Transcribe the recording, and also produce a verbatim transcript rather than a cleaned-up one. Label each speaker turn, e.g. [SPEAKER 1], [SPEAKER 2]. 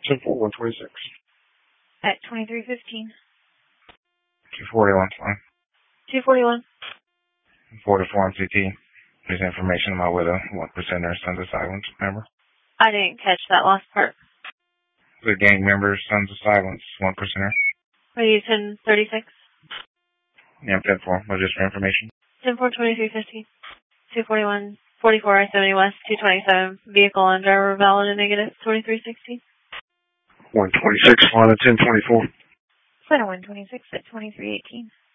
[SPEAKER 1] ten four, one twenty-six.
[SPEAKER 2] At twenty-three fifteen.
[SPEAKER 3] two forty-one, fine.
[SPEAKER 2] two forty-one.
[SPEAKER 3] forty-four on C T. There's information on my widow, one percenter, Sons of Silence, remember?
[SPEAKER 2] I didn't catch that last part.
[SPEAKER 3] The gang members, Sons of Silence, one percenter.
[SPEAKER 2] Are you ten thirty-six?
[SPEAKER 3] Yeah, I'm ten four, but just for information.
[SPEAKER 2] ten four, twenty-three fifteen. two forty-one, forty-four I seventy West, two twenty-seven. Vehicle and driver valid and negative, twenty-three sixteen.
[SPEAKER 1] one twenty-six, flying at ten twenty-four.
[SPEAKER 2] Center one twenty-six at twenty-three eighteen.